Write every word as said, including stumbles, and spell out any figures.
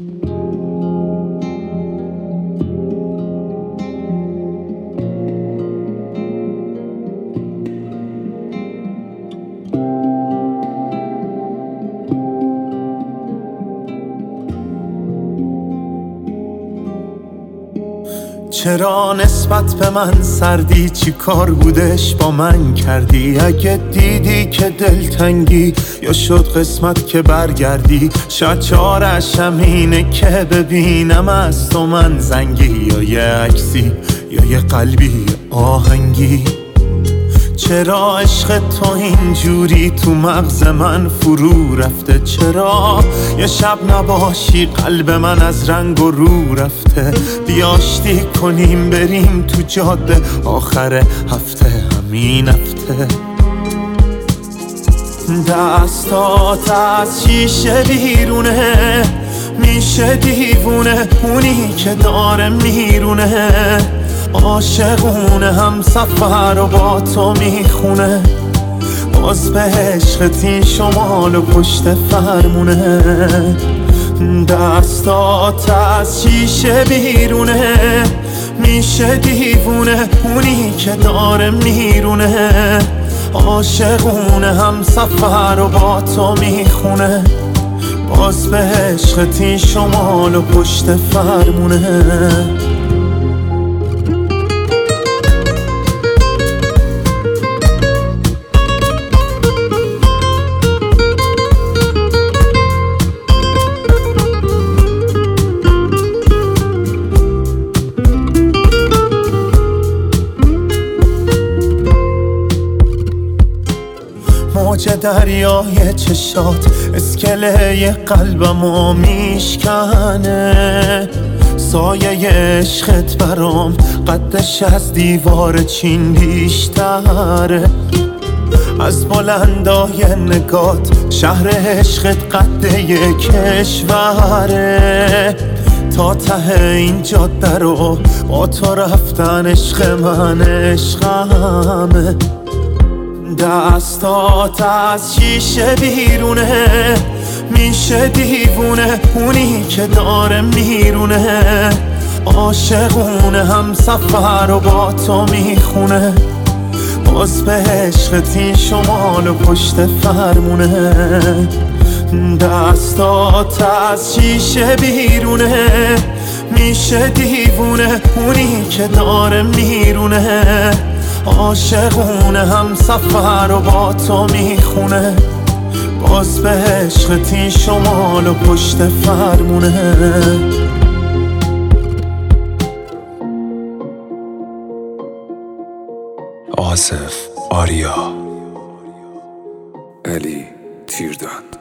چرا نسبت به من سردی؟ چی کار بودش با من کردی؟ اگه دیدی که دلتنگی یا شد قسمت که برگردی، شاید چارش همینه که ببینم از تو من زنگی، یا یه عکسی یا یه قلبی آهنگی. چرا عشق تو اینجوری تو مغز من فرو رفته؟ چرا یه شب نباشی قلب من از رنگ و رو رفته؟ بیاشتی کنیم بریم تو جاده آخر هفته، همین هفته. دستات از شیشه بیرونه، میشه دیوونه اونی که داره میرونه. عاشقونه هم سفر و با تو میخونه، باز به عشقت این شمال و پشت فرمونه. دستات از شیشه بیرونه، میشه دیوونه اونی که داره میرونه. عاشقونه هم سفر و با تو میخونه، باز به عشقت این شمال و پشت فرمونه. موج دریای چشات اسکله قلبمو میشکنه. سایه عشقت برام قدش از دیوار چین بیشتره. از بلندای نگات شهر عشقت قده یه کشوره. تا ته این جاده رو با تو رفتن عشق من عشقمه. دستات از شیشه بیرونه، میشه دیوونه اونی که داره میرونه. عاشقونه هم سفر و با تو میخونه، باز به عشقت این شمال و پشت فرمونه. دستات از شیشه بیرونه، میشه دیوونه اونی که داره میرونه. عاشقونه هم سفر و با تو میخونه، باز به عشقت این شمال و پشت فرمونه. آصف آریا، علی تیردان.